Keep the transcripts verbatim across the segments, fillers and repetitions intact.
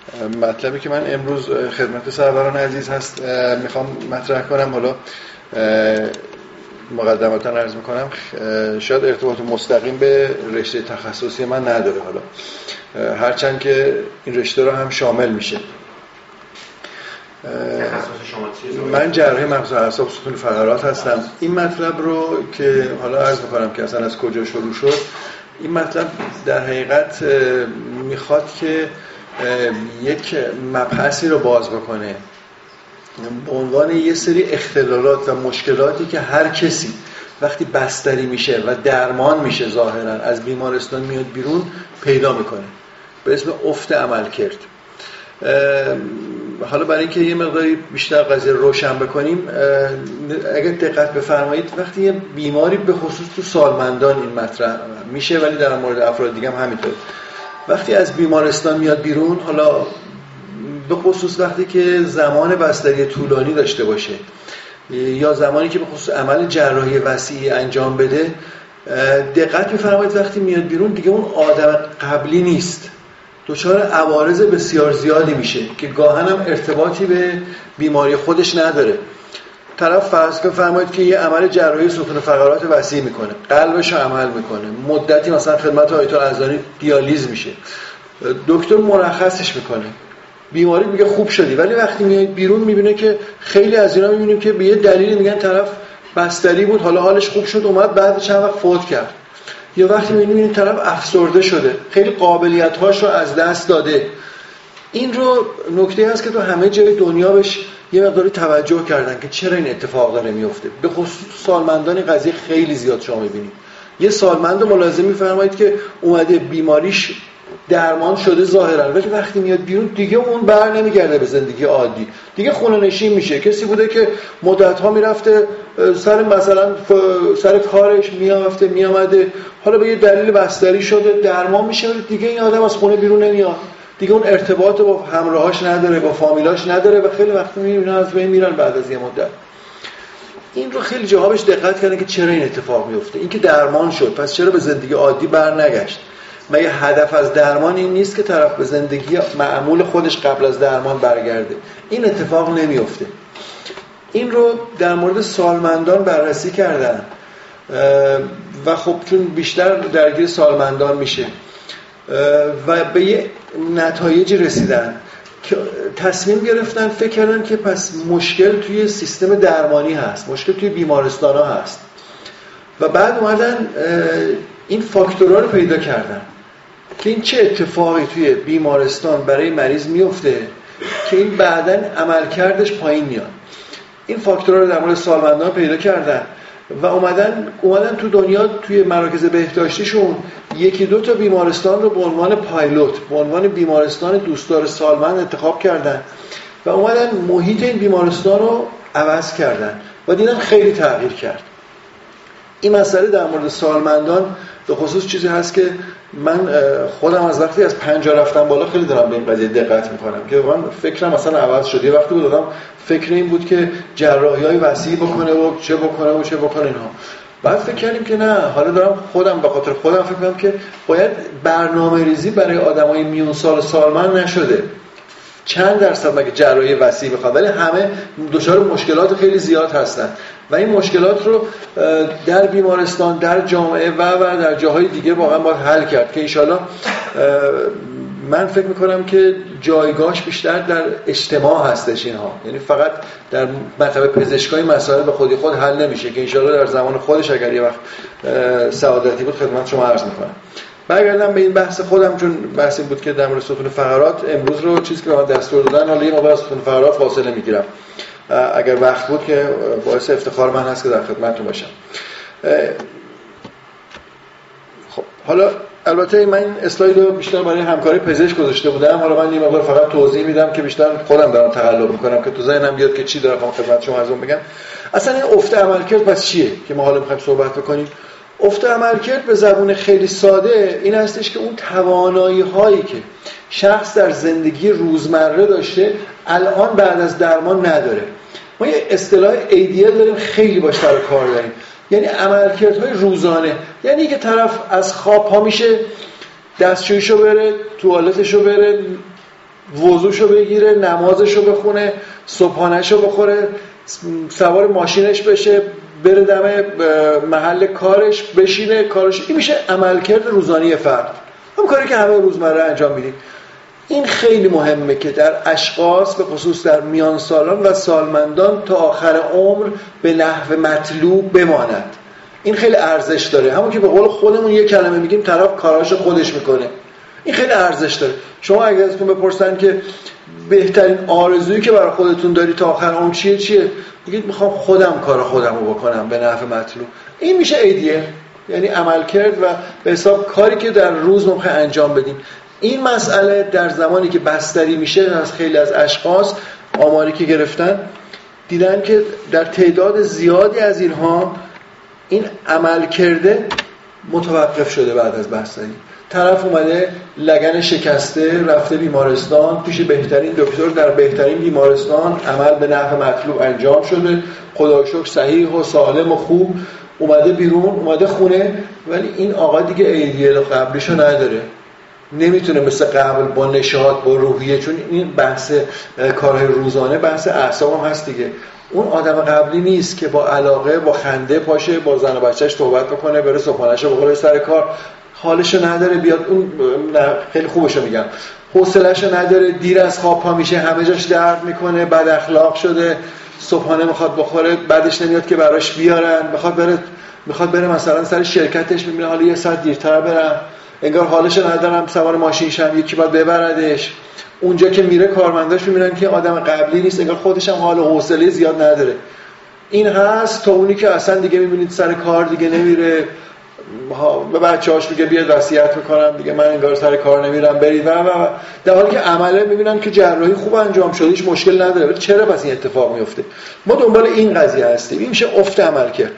مطلبی که من امروز خدمت سروران عزیز هست میخوام مطرح کنم، حالا مقدماً عرض میکنم شاید ارتباط مستقیم به رشته تخصصی من نداره، حالا هرچند که این رشته رو هم شامل میشه. من جراح مغز و اعصاب ستون فقرات هستم. این مطلب رو که حالا عرض میکنم که اصلا از کجا شروع شد، این مطلب در حقیقت میخواد که یک مبحثی رو باز بکنه به عنوان یه سری اختلالات و مشکلاتی که هر کسی وقتی بستری میشه و درمان میشه ظاهرا از بیمارستان میاد بیرون پیدا میکنه به اسم افت عملکرد. حالا برای اینکه یه مقداری بیشتر قضیه روشن بکنیم، اگر دقت بفرمایید وقتی یه بیماری به خصوص تو سالمندان این مطرح میشه، ولی در مورد افراد دیگه هم همینطور، وقتی از بیمارستان میاد بیرون، حالا به خصوص وقتی که زمان بستری طولانی داشته باشه یا زمانی که به خصوص عمل جراحی وسیعی انجام بده، دقت بفرمایید وقتی میاد بیرون دیگه اون آدم قبلی نیست، دچار عوارض بسیار زیادی میشه که گاهن هم ارتباطی به بیماری خودش نداره. طرف فرض کنید فرمایید که یه عمل جراحی ستون فقرات وسیع میکنه، قلبش رو عمل میکنه، مدتی مثلا خدمت آیت الازهری دیالیز میشه، دکتر مرخصش میکنه، بیماری میگه خوب شدی، ولی وقتی میاد بیرون میبینه که خیلی از اینا میبینیم که به یه دلیلی میگن طرف بستری بود، حالا حالش خوب شد، اومد بعد چند وقت فوت کرد. یا وقتی میبینیم این طرف افسرده شده، خیلی قابلیت‌هاش رو از دست داده. این رو نکته هست که تو همه جای دنیا بهش یه مقداری توجه کردن که چرا این اتفاق داره میفته. به خصوص سالمندان این قضیه خیلی زیاد شما میبینید. یه سالمند ملاحظه میفرمایید که اومده بیماریش درمان شده ظاهرا، ولی وقتی میاد بیرون دیگه اون بر نمیگرده به زندگی عادی، دیگه خونه نشین میشه. کسی بوده که مدت‌ها میرفته سر مثلا سر کارش میافته میامده، حالا به یه دلیل بستری شده درمان میشه، ولی دیگه این آدم از خونه بیرون نمیاد، دیگه اون ارتباط با همراهاش نداره، با فامیلاش نداره و خیلی وقت میبینن از بین میرن بعد از یه مدت. این رو خیلی جاها بهش دقت کردن که چرا این اتفاق میفته. این که درمان شد پس چرا به زندگی عادی بر نگشت؟ مگه هدف از درمان این نیست که طرف به زندگی معمول خودش قبل از درمان برگرده؟ این اتفاق نمیفته. این رو در مورد سالمندان بررسی کردن و خب چون بیشتر درگیر سالمندان میشه و به یه نتایجی رسیدن که تصمیم گرفتن، فکر کردن که پس مشکل توی سیستم درمانی هست، مشکل توی بیمارستان ها هست و بعد اومدن این فاکتورها رو پیدا کردن که این چه اتفاقی توی بیمارستان برای مریض میفته که این بعداً عملکردش پایین میاد. این فاکتورها رو در مورد سالمندان پیدا کردن و اومدن اومدن تو دنیا توی مراکز بهداشتیشون یکی دو تا بیمارستان رو به عنوان پایلوت، به عنوان بیمارستان دوستدار سالمند انتخاب کردن و اومدن محیط این بیمارستان رو عوض کردن و دیدن خیلی تغییر کرد. این مسئله در مورد سالمندان به خصوص چیزی هست که من خودم از وقتی از پنجاه رفتم بالا خیلی دارم به این قضیه دقت میکنم که واقعا فکرم مثلا عوض شد. یه وقتی بود دادم فکر این بود که جراحی‌های وسیع بکنه و چه بکنه و چه بکنه اینها، بعد فکر کردیم که نه، حالا دارم خودم به خاطر خودم فکر میکنم که باید برنامه‌ریزی برای آدمای میون سال سالمند نشده. چند درصد مگه جراحی وسیع بخواد، ولی همه دچار مشکلات خیلی زیاد هستن و این مشکلات رو در بیمارستان، در جامعه و و در جاهای دیگه واقعا باید حل کرد که انشالله من فکر میکنم که جایگاهش بیشتر در اجتماع هستش اینها، یعنی فقط در مطلب پزشکایی مسائل به خودی خود حل نمیشه که انشالله در زمان خودش اگر یه وقت سعادتی بود خدمت شما عرض میکنم. برگردم به این بحث خودم، چون بحث این بود که در مورد ستون فقرات امروز رو چیزی که به من دستور دادن، حالا یه مقدار از ستون فقرات فاصله میگیرم اگر وقت بود که باعث افتخار من هست که در خدمتتون باشم. خب حالا البته من این اسلاید رو بیشتر برای همکاری پزشک گذاشته بودم، حالا من یه مقدار فقط توضیح میدم که بیشتر خودم دارم تقلب میکنم که تو ذهنم بیاد که چی دارم خدمت شما عرض بگم. اصلا این افت عملکرد پس چیه که ما حالا میخوایم صحبت بکنیم؟ افت عملکرد به زبون خیلی ساده این هستش که اون توانایی هایی که شخص در زندگی روزمره داشته الان بعد از درمان نداره. ما یه اصطلاح ایدیه داریم خیلی باش سر کار داریم، یعنی عملکردهای روزانه، یعنی که طرف از خواب پا میشه، دستشویشو بره، توالتشو بره، وضوشو بگیره، نمازشو بخونه، صبحانهشو بخوره، سوار ماشینش بشه، بره دم محل کارش بشینه کارش. این میشه عملکرد روزانه فرد، هم کاری که همه روزمره انجام میدیم. این خیلی مهمه که در اشخاص به خصوص در میان سالان و سالمندان تا آخر عمر به نحو مطلوب بماند. این خیلی ارزش داره. همون که به قول خودمون یک کلمه میگیم طرف کاراشو خودش میکنه، این خیلی ارزش داره. شما اگه ازتون بپرسن که بهترین آرزویی که برای خودتون داری تا آخر عمر چیه چیه میگید میخوام خودم کار خودم رو بکنم به نحو مطلوب. این میشه ایدیه، یعنی عمل کرد و به حساب کاری که در روز ممکن انجام بدیم. این مسئله در زمانی که بستری میشه از خیلی از اشخاص آماری که گرفتن دیدن که در تعداد زیادی از اینها این عمل کرده متوقف شده بعد از بستری. طرف اومده لگن شکسته رفته بیمارستان پیش بهترین دکتر در بهترین بیمارستان، عمل به نحو مطلوب انجام شده، خدا شکر صحیح و سالم و خوب اومده بیرون، اومده خونه، ولی این آقا دیگه ایدیل قبلیشو نداره، نمیتونه مثل قبل با نشاط با روحیه، چون این بحث کارهای روزانه بحث اعصاب هم هست دیگه. اون آدم قبلی نیست که با علاقه با خنده پاشه با زن و بچهش صحبت بکنه، بره صبحانه‌شو بخوره سر کار، حالشو نداره بیاد. اون خیلی خوبشو میگم، حوصله‌شو نداره، دیر از خواب پا میشه، همه جاش درد میکنه، بد اخلاق شده، صبحانه میخواد بخوره بعدش نمیاد که براش بیارن، میخواد بره میخواد بره مثلا سر شرکتش، میبینه حالا یه ساعت دیرتر برم، انگار حالشو ندارم، سوار ماشینش هم یکی باید ببردش. اونجا که میره کارمنداش میبینن که آدم قبلی نیست، انگار خودش هم حال و حوصله زیاد نداره. این هست تا اونی که اصلا دیگه میبینید سر کار دیگه نمیره، به بچه‌هاش میگه بیاد وصیت میکنم دیگه من انگار سر کار نمیرم برید، و در حالی که عمله میبینن که جراحی خوب انجام شده، هیچ مشکل نداره، ولی چرا پس این اتفاق میفته؟ ما دنبال این قضیه هستیم. این میشه افت عمل کرد.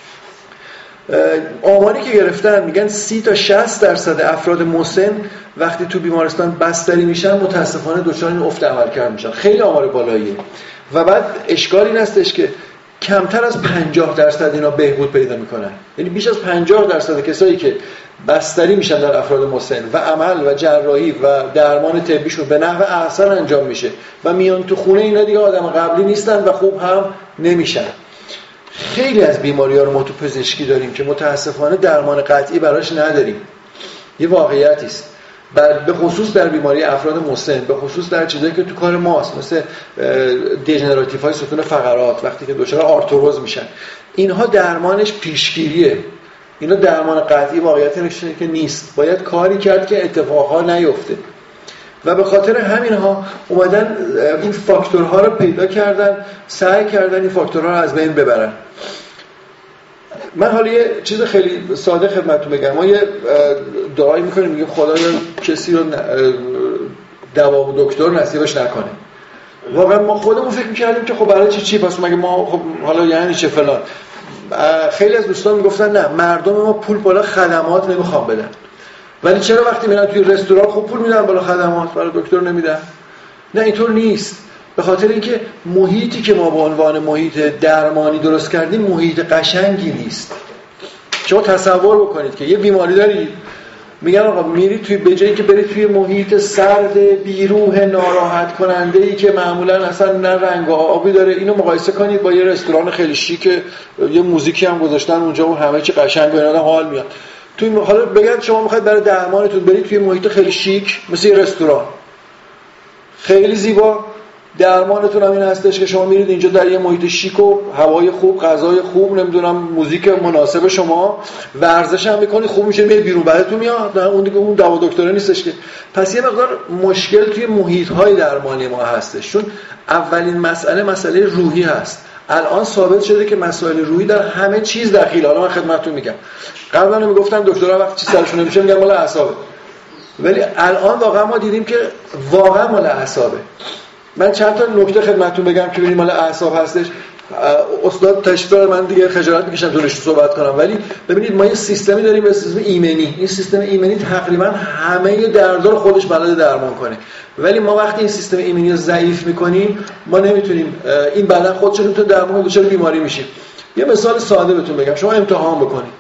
آماری که گرفتن میگن سی تا شصت درصد افراد مسن وقتی تو بیمارستان بستری میشن متاسفانه دچار این افت عمل کرد میشن. خیلی آمار بالاییه. و بعد اشکال این هستش که کمتر از پنجاه درصد اینا بهبود پیدا میکنن. یعنی بیش از پنجاه درصد کسایی که بستری میشن در افراد مسن و عمل و جراحی و درمان طبیشون به نحو احسن انجام میشه و میان تو خونه، اینا دیگه آدم قبلی نیستن و خوب هم نمیشن. خیلی از بیماری‌ها رو ما تو پزشکی داریم که متاسفانه درمان قطعی براش نداریم. یه واقعیتی است. به خصوص در بیماری افراد مسن، به خصوص در چیزایی که تو کار ماست، مثل دژنراتیو های ستون فقرات، وقتی که دچار آرتروز میشن، اینها درمانش پیشگیریه. اینا درمان قطعی واقعیت نشه که نیست. باید کاری کرد که اتفاقها نیفته. و به خاطر همینها اومدن این فاکتورها رو پیدا کردن، سعی کردن این فاکتورها رو از بین ببرن. من حالا یه چیز خیلی ساده خدمتتون بگم. ما یه دعایی میکنیم، میگیم خدایا کسی رو دوا و دکتر نصیبش نکنه. واقعا ما خودمون فکر میکردیم که خب برای چی چی پس مگه ما خب حالا یعنی چه فلان. خیلی از دوستان میگفتن نه، مردم ما پول بالا خدمات نمیخوام بدن، ولی چرا وقتی میرن توی رستوران خب پول میدن بالا خدمات، برای دکتر نمیدن؟ نه، اینطور نیست. به خاطر اینکه محیطی که ما به عنوان محیط درمانی درست کردیم محیط قشنگی نیست. شما تصور بکنید که یه بیماری دارید، میگن آقا میری توی بجایی که بری توی محیط سرد بیروح ناراحت کننده ای که معمولا اصلا نه رنگ و آبی داره، اینو مقایسه کنید با یه رستوران خیلی شیک، یه موزیکی هم گذاشتن اونجا و همه چی قشنگ و اینا حال میاد. توی حالا بگن شما میخواید برای درمانتون برید توی محیط خیلی شیک مثل یه رستوران خیلی زیبا، درمانتون هم این هستش که شما میرید اینجا در یه محیط شیک و هوای خوب، غذای خوب، نمیدونم موزیک مناسب شما، ورزش هم میکنید، خوب میشه، میرید بیرون بعدتون میاد. اون دیگه اون دوا دکتره نیستش که. پس یه مقدار مشکل توی محیط‌های درمانی ما هستش، چون اولین مسئله مسئله روحی هست. الان ثابت شده که مسائل روحی در همه چیز دخیل. حالا من خدمتتون میگم، قبلا میگفتن دکترها وقتی چیز سرشون نمیشه میگن مال اعصابه، ولی الان واقعا ما دیدیم که واقعا مال اعصابه. من چند تا نکته خدمتتون بگم که ببینید مال اعصاب هستش. استاد تشریف داره، من دیگه خجالت میکشم دورش صحبت کنم، ولی ببینید ما یه سیستمی داریم به اسم ایمنی. این سیستم ایمنی تقریبا همه دردا رو خودش بلد درمان کنه، ولی ما وقتی این سیستم ایمنی رو ضعیف میکنیم ما نمیتونیم، این بدن خودش رو تو درمان کنه، دچار بیماری میشیم. یه مثال ساده بهتون بگم، شما امتحان بکنید،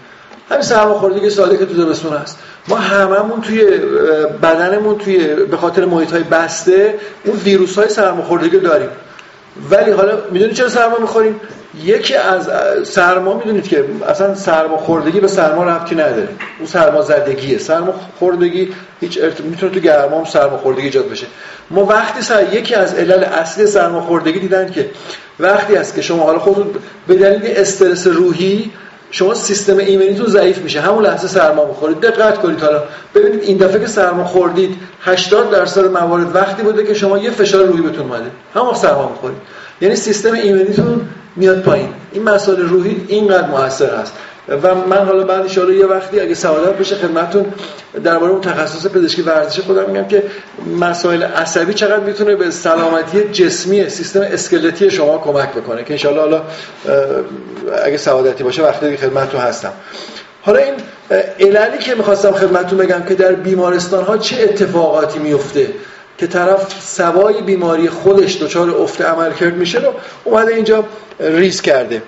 همین سرماخوردگی ساده که تو زمستون هست. ما هممون توی بدنمون توی به خاطر محیط‌های بسته اون ویروس‌های سرماخوردگی داریم. ولی حالا میدونید چرا سرما می‌خوریم؟ یکی از سرما میدونید که اصلا سرماخوردگی به سرما ربطی نداره. اون سرمازدگیه. سرماخوردگی هیچ ارت... میتونه تو گرما هم سرماخوردگی ایجاد بشه. ما وقتی سر یکی از علل اصلی سرماخوردگی دیدن که وقتی است که شما حالا خودتون به دلیل استرس روحی شما سیستم ایمنیتون ضعیف میشه، همون لحظه سرما میخورید. دقت کنید حالا ببینید این دفعه که سرما خوردید هشتاد درصد موارد وقتی بوده که شما یه فشار روحی بهتون اومده، همون سرما میخورید. یعنی سیستم ایمنیتون میاد پایین. این مسائل روحی اینقدر موثر هست و من حالا بعد ان شاءالله یه وقتی اگه سعادت بشه خدمتتون درباره اون تخصص پزشکی ورزش خودم میگم که مسائل عصبی چقدر میتونه به سلامتی جسمی سیستم اسکلتی شما کمک بکنه که ان شاءالله حالا اگه سعادتی باشه وقتی دیگه خدمتتون هستم. حالا این عللی که میخواستم خدمتتون بگم که در بیمارستان ها چه اتفاقاتی میفته که طرف سوای بیماری خودش دچار افت عملکرد میشه رو اومده اینجا ریز کرده.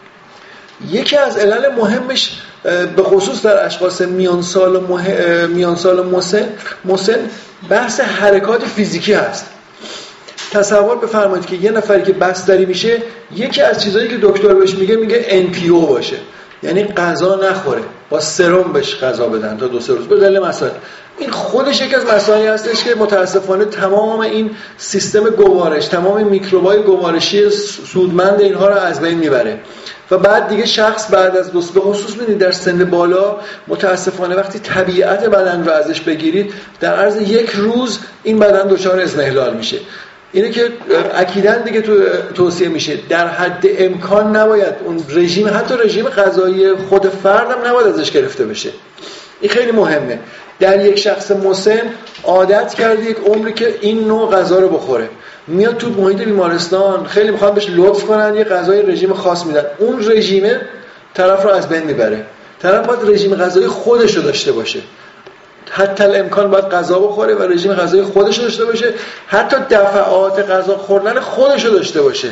یکی از علل مهمش به خصوص در اشخاص میان سال و مه... میان سال و مسن مسن بحث حرکات فیزیکی هست. تصور بفرمایید که یه نفری که بستری میشه یکی از چیزایی که دکتر بهش میگه میگه ان پی او باشه، یعنی غذا نخوره، با سرم بهش غذا بدن تا دو سه روز به دلیل مسائل. این خودش یکی از مسائلی هستش که متاسفانه تمام این سیستم گوارش، تمام میکروبای گوارشی سودمند اینها رو از بین میبره و بعد دیگه شخص بعد از دو به خصوص ببینید در سن بالا متاسفانه وقتی طبیعت بدن رو ازش بگیرید در عرض یک روز این بدن دچار اضمحلال میشه. اینه که اکیداً دیگه تو توصیه میشه در حد امکان نباید اون رژیم، حتی رژیم غذایی خود فردم نباید ازش گرفته بشه. این خیلی مهمه. در یک شخص مسن عادت کرده یک عمری که این نوع غذا رو بخوره، میاد تو محیط بیمارستان خیلی میخوان بهش لطف کنن یه غذای رژیم خاص میدن، اون رژیم طرف رو از بین میبره. طرف باید رژیم غذایی خودش رو داشته باشه، حتی الامکان باید غذا بخوره و رژیم غذایی خودش رو داشته باشه، حتی دفعات غذا خوردن خودش رو داشته باشه.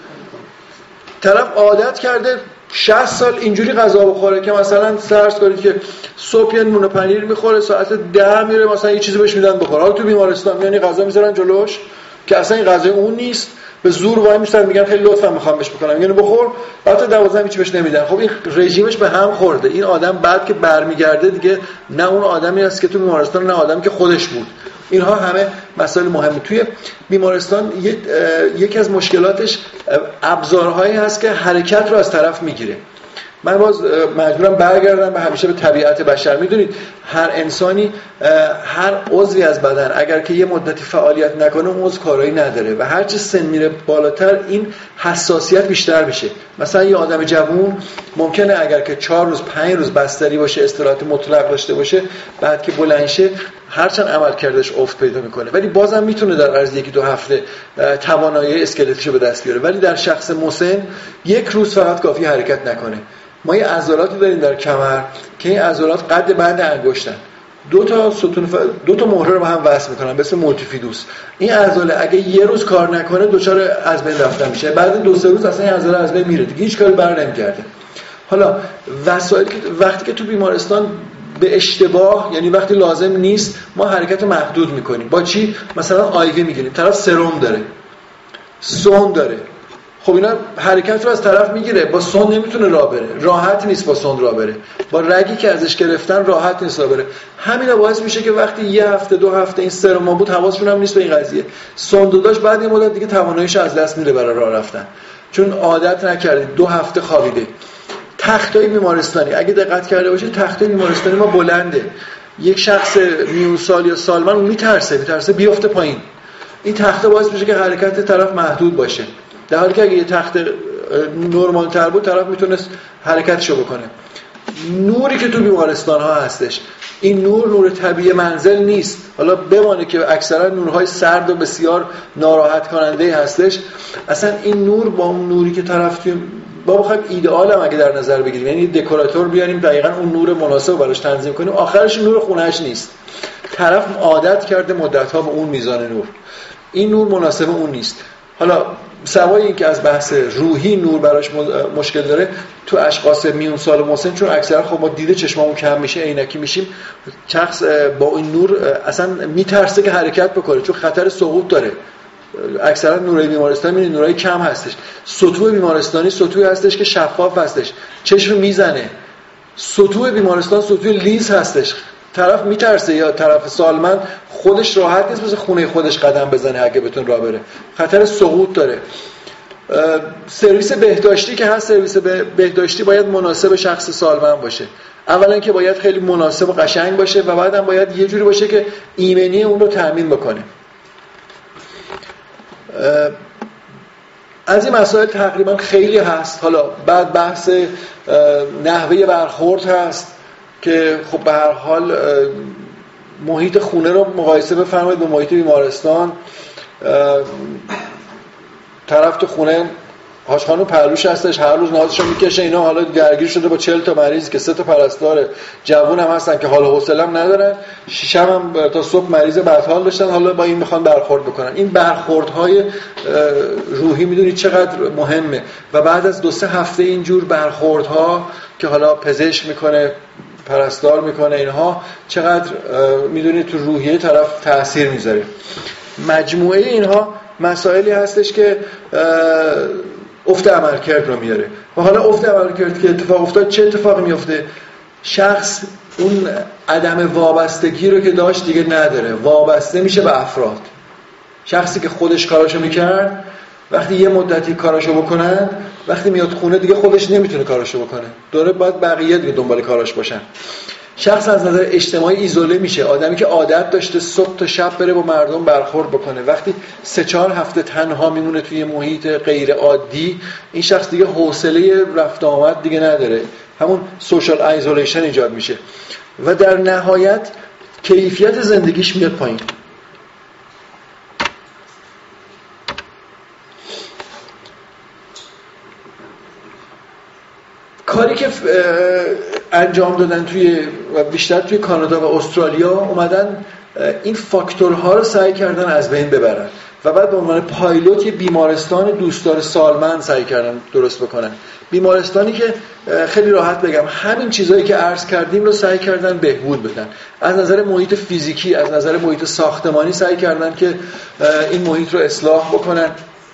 طرف عادت کرده شصت سال اینجوری غذا بخوره که مثلا فرض کنید که صبح یه نون و پنیر میخوره، ساعت ده میره مثلا یه چیزی بهش میدن بخوره. حالا تو بیمارستان یعنی غذا میذارن جلوش که اصلا این غذا اون نیست، به زور وای میستن میگن خیلی لطفا میخوام بهش بکنم، میگن بخور، البته دوازده هیچ بهش نمیدن. خب این رژیمش به هم خورده. این آدم بعد که برمیگرده دیگه نه اون آدمی است که تو بیمارستان، نه آدمی که خودش بود. اینها همه مسائل مهمه. توی بیمارستان یکی از مشکلاتش ابزارهایی هست که حرکت رو از طرف میگیره. من باز مجبورم برگردم به همیشه به طبیعت بشر. میدونید هر انسانی، هر عضوی از بدن اگر که یه مدتی فعالیت نکنه اون عضو کارایی نداره و هر چه سن میره بالاتر این حساسیت بیشتر میشه. مثلا یه آدم جوون ممکنه اگر که چهار روز پنج روز بستری باشه، استراحت مطلق داشته باشه، بعد که بلند شه هرچند عملکردش افت پیدا میکنه ولی بازم میتونه در عرض یکی دو هفته توانایی اسکلتیشو به دست بیاره. ولی در شخص مسن یک روز فقط کافی حرکت نکنه. ما یه عضلاتی داریم در کمر که این عضلات قد بند انگشتن، دو تا ستون ف... دو تا مهره رو با هم وصل میکنن به اسم مولتیفیدوس. این عضله اگه یه روز کار نکنه دچار از بین رفتن میشه، بعد دو سه روز اصلا این عضله از بین میره دیگه، هیچ کاری بر نمیگرده. حالا وسایلی که وقتی که تو بیمارستان به اشتباه، یعنی وقتی لازم نیست، ما حرکت محدود میکنیم. با چی؟ مثلا آیوی میگیریم، طرف سرم داره، سون داره، خب اینا حرکت رو از طرف میگیره، با سون نمیتونه راه بره، راحت نیست با سون راه بره، با رگی که ازش گرفتن راحت نیست راه بره. همینا باعث میشه که وقتی یه هفته دو هفته این سرم بود حواسشون هم نیست به این قضیه، سون داشت، بعد یه مدت دیگه تواناییش از دست میره برای راه رفتن چون عادت نکرده، دو هفته خوابیده. تختای بیمارستانی اگه دقت کرده باشید تختای بیمارستانی ما بلنده، یک شخص میون سال یا سالمن میترسه میترسه بیفته پایین. این تخته باعث میشه که حرکت طرف محدود باشه، در حالی که اگه یه تخت نرمال تر بود طرف میتونست حرکتشو بکنه. نوری که تو بیمارستان ها هستش، این نور نور طبیعی منزل نیست. حالا بمانه که اکثرا نورهای سرد و بسیار ناراحت کننده هستش، اصلا این نور با اون نوری که طرف با بخوایم ایدئال هم اگه در نظر بگیریم، یعنی دکوراتور بیاریم دقیقاً اون نور مناسب براش تنظیم کنیم، آخرش نور خونه‌اش نیست. طرف عادت کرده مدت‌ها به اون میزان نور، این نور مناسب اون نیست. حالا سوای این که از بحث روحی نور براش مشکل داره، تو اشخاص میون سال و مسن چون اکثرا خب ما دیده چشمامون کم میشه، عینکی میشیم، شخص با این نور اصلا میترسه که حرکت بکنه چون خطر سقوط داره. اکثرا نورای بیمارستانی میبینید نورای کم هستش. سطوح بیمارستانی سطوحی هستش که شفاف هستش، چشم میزنه. سطوح بیمارستان سطوح لیز هستش، طرف میترسه یا طرف سالمند خودش راحت نیست مثل خونه خودش قدم بزنه اگه بتون راه بره، خطر سقوط داره. سرویس بهداشتی که هست، سرویس بهداشتی باید مناسب شخص سالمند باشه. اولا که باید خیلی مناسب و قشنگ باشه و بعدم باید یه جوری باشه که ایمنی اون رو تامین بکنه. از این مسائل تقریبا خیلی هست. حالا بعد بحث نحوه برخورد هست که خب به هر حال محیط خونه رو مقایسه بفرمایید با محیط بیمارستان. طرف تو خونه هاشخانو پهلوش هستش، هر روز نازشو میکشه، اینا حالا درگیر شده با چهل تا مریض که سه تا پرستار جوون هم هستن که حال و حوصله هم ندارن، شیشم هم تا صبح مریض بدحال داشتن، حالا با این میخوان برخورد بکنن. این برخوردهای روحی میدونید چقدر مهمه و بعد از دو سه هفته اینجور برخوردها که حالا پزشک میکنه، پرستار میکنه، اینها چقدر میدونید تو روحیه طرف تأثیر میذاره. مجموعه اینها مسائلی هستش که افت عملکرد رو میاره. و حالا افت عملکرد که اتفاق افتاد چه اتفاقی میفته؟ شخص اون عدم وابستگی رو که داشت دیگه نداره، وابسته میشه به افراد. شخصی که خودش کاراشو میکرد وقتی یه مدتی کاراشو بکنن، وقتی میاد خونه دیگه خودش نمیتونه کاراشو بکنه، داره باید بقیه دیگه دنبال کاراش باشن. شخص از نظر اجتماعی ایزوله میشه. آدمی که عادت داشته صبح تا شب بره با مردم برخورد بکنه، وقتی سه چهار هفته تنها میمونه توی محیط غیر عادی، این شخص دیگه حوصله رفت آمد دیگه نداره، همون سوشال ایزولیشن ایجاد میشه و در نهایت کیفیت زندگیش میاد پایین. کاری که انجام دادن توی و بیشتر توی کانادا و استرالیا، اومدن این فاکتورها رو سعی کردن از بین ببرن و بعد به عنوان پایلوت یه بیمارستان دوستدار سالمند سعی کردن درست بکنن. بیمارستانی که خیلی راحت بگم همین چیزایی که عرض کردیم رو سعی کردن بهبود بدن. از نظر محیط فیزیکی، از نظر محیط ساختمانی سعی کردن که این محیط رو اصلاح بکنن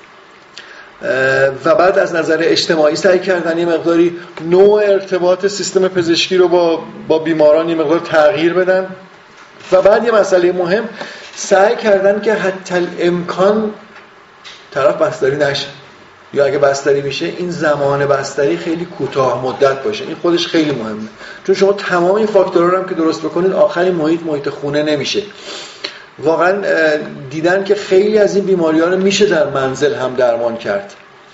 و بعد از نظر اجتماعی سعی کردن یه مقداری نوع ارتباط سیستم پزشکی رو با با بیماران یه مقدار تغییر بدن و بعد یه مسئله مهم سعی کردن که حتی الامکان طرف بستری نشه، یا اگه بستری میشه این زمان بستری خیلی کوتاه مدت باشه. این خودش خیلی مهمه، چون شما تمام این فاکتورها رو هم که درست بکنید آخری محیط محیط خونه نمیشه. واقعا دیدن که خیلی از این بیماری‌ها رو میشه در منزل هم درمان کرد.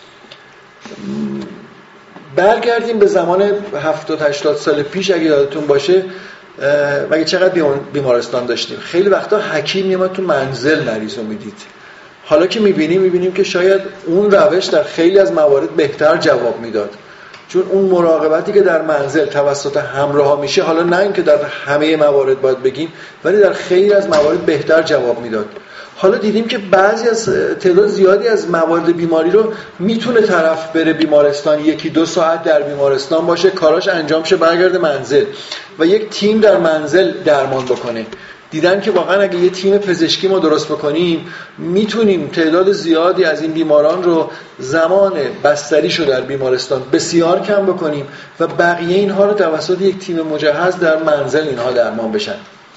برگردیم به زمان هفتاد هشتاد سال پیش اگه یادتون باشه، مگه چقدر بیمارستان داشتیم؟ خیلی وقتا حکیم میومد تو منزل مریض رو میدید. حالا که میبینیم میبینیم که شاید اون روش در خیلی از موارد بهتر جواب میداد، چون اون مراقبتی که در منزل توسط همراه میشه، حالا نه اینکه در همه موارد باید بگیم، ولی در خیلی از موارد بهتر جواب میداد. حالا دیدیم که بعضی از تعداد زیادی از موارد بیماری رو میتونه طرف بره بیمارستان، یکی دو ساعت در بیمارستان باشه، کاراش انجام شه، برگرده منزل و یک تیم در منزل درمان بکنه. دیدن که واقعا اگه یه تیم پزشکی ما درست بکنیم میتونیم تعداد زیادی از این بیماران رو زمان بستریشو در بیمارستان بسیار کم بکنیم و بقیه اینها رو توسط یک تیم مجهز در منزل اینها درمان بشن.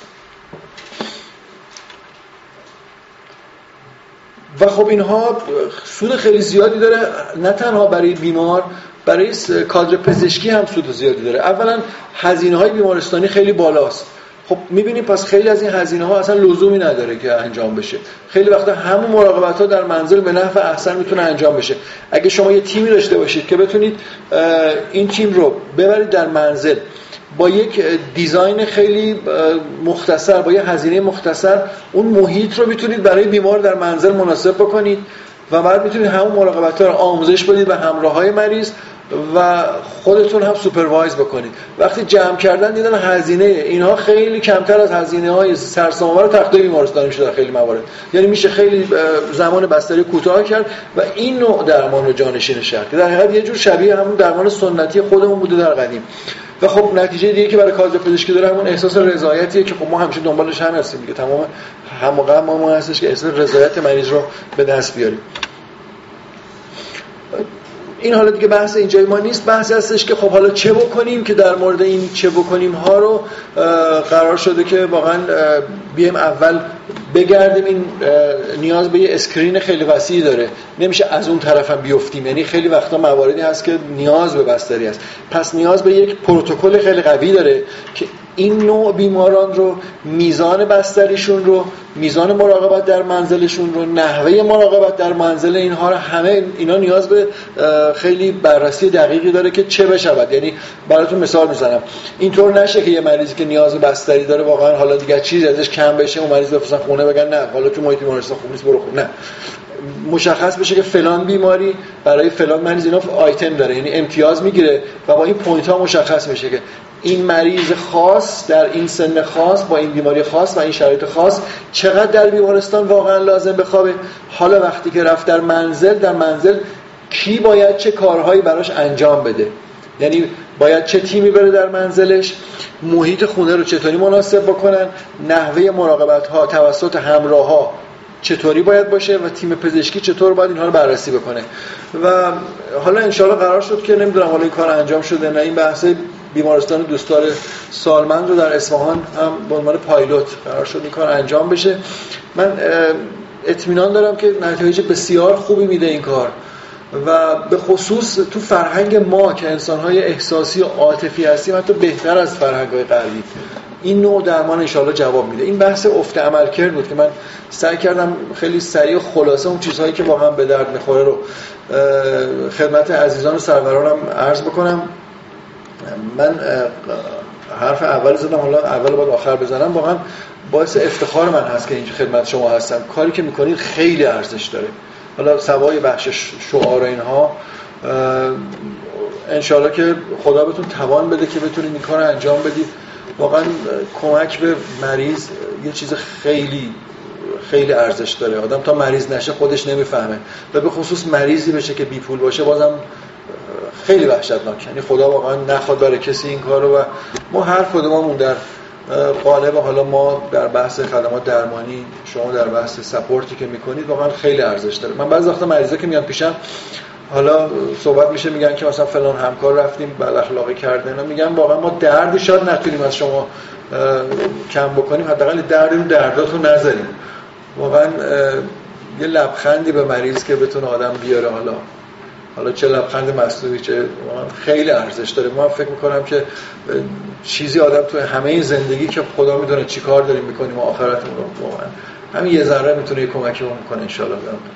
و خب اینها سود خیلی زیادی داره، نه تنها برای بیمار، برای کادر پزشکی هم سود زیادی داره. اولا هزینه‌های بیمارستانی خیلی بالاست. خب میبینیم پس خیلی از این هزینه ها اصلا لزومی نداره که انجام بشه. خیلی وقتا همون مراقبت ها در منزل به نفع احسن میتونه انجام بشه. اگه شما یه تیمی داشته باشید که بتونید این تیم رو ببرید در منزل با یک دیزاین خیلی مختصر، با یه هزینه مختصر، اون محیط رو میتونید برای بیمار در منزل مناسب بکنید و بعد میتونید همون مراقبت ها رو آموزش بدید به همراهای مریض و خودتون هم سوپروایز بکنید. وقتی جمع کردن دیدن هزینه اینها خیلی کمتر از هزینه‌های سرسام‌آور تخته بیمارستانی میشه در خیلی موارد، یعنی میشه خیلی زمان بستری کوتاه کرد و این نوع درمان رو جانشین شهر که در حقیقت یه جور شبیه همون درمان سنتی خودمون بوده در قدیم. و خب نتیجه دیگه که برای کادر پزشکی داره همون احساس رضایتیه که خب ما همیشه دنبالش هم هستیم دیگه، تمام همواره ما ما هستش که احساس رضایت مریض رو به دست بیاریم. این حالا دیگه بحث اینجای ما نیست، بحث هستش که خب حالا چه بکنیم که در مورد این چه بکنیم ها رو قرار شده که واقعا بیایم اول بگردیم. این نیاز به یه اسکرین خیلی وسیعی داره، نمیشه از اون طرف هم بیفتیم، یعنی خیلی وقتا مواردی هست که نیاز به بستری هست، پس نیاز به یک پروتکل خیلی قوی داره که این نوع بیماران رو، میزان بستریشون رو، میزان مراقبت در منزلشون رو، نحوه مراقبت در منزل اینها رو، همه اینا نیاز به خیلی بررسی دقیقی داره که چه بشود. یعنی براتون مثال میزنم، اینطور نشه که یه مریضی که نیاز به بستری داره واقعا حالا دیگه چیزی ازش کم بشه اون مریض بفرستن خونه بگن نه حالا تو محیط بیمارستان خوب نیست برو خونه. نه، مشخص بشه که فلان بیماری برای فلان مریض اینا آیتم داره، یعنی امتیاز میگیره و با این پوینت ها مشخص میشه که این مریض خاص در این سن خاص با این بیماری خاص و این شرایط خاص چقدر در بیمارستان واقعا لازم بخوابه. حالا وقتی که رفت در منزل، در منزل کی باید چه کارهایی براش انجام بده، یعنی باید چه تیمی بره در منزلش، محیط خونه رو چطوری مناسب بکنن، نحوه مراقبت ها توسط همراه ها چطوری باید باشه و تیم پزشکی چطور باید اینها رو بررسی بکنه. و حالا انشالله قرار شد که نمیدونم حالا این کار انجام شده نه، این بحث بیمارستان دوستدار سالمند رو در اصفهان هم به عنوان پایلوت قرار شد این کار انجام بشه. من اطمینان دارم که نتایج بسیار خوبی میده این کار و به خصوص تو فرهنگ ما که انسان‌های احساسی و عاطفی هستیم حتی بهتر از فرهنگ‌های غربی این نوع درمان انشالله جواب میده. این بحث افت عملکرد بود که من سعی کردم خیلی سریع و خلاصه اون چیزهایی که واقعا به درد میخوره رو خدمت عزیزان و سرورانم عرض بکنم. من حرف اول زدم، حالا اول باید آخر بزنم. واقعا باعث افتخار من هست که اینجا خدمت شما هستم. کاری که میکنید خیلی ارزش داره. حالا سوای بخش شعار اینها انشالله که خدا بهتون توان بده که بتونید این کار انجام بدید. واقعا کمک به مریض یه چیز خیلی خیلی ارزش داره. آدم تا مریض نشه خودش نمیفهمه و به خصوص مریضی بشه که بی پول باشه بازم خیلی وحشتناک. یعنی خدا واقعا نخواد برای کسی این کارو و ما هر کدوممون در قالب حالا ما در بحث خدمات درمانی، شما در بحث سپورتی که میکنید واقعا خیلی ارزش داره. من بعضی وقتا مریضا که میان پیشم حالا صحبت میشه میگن که مثلا فلان همکار رفتیم بد اخلاقی کرده، اینا میگن واقعا ما دردی شاید نتونیم از شما کم بکنیم، حداقل دردی رو درداتو نذاریم. واقعا یه لبخندی به مریض که بتونه آدم بیاره، حالا حالا چه لبخند مصنوعی چه خیلی ارزش داره. من فکر میکنم که چیزی آدم تو همه این زندگی که خدا میدونه چی کار داریم میکنیم و آخرتمون رو واقعا همین یه ذره میتونه یه کمکی بکنه ان شاء الله.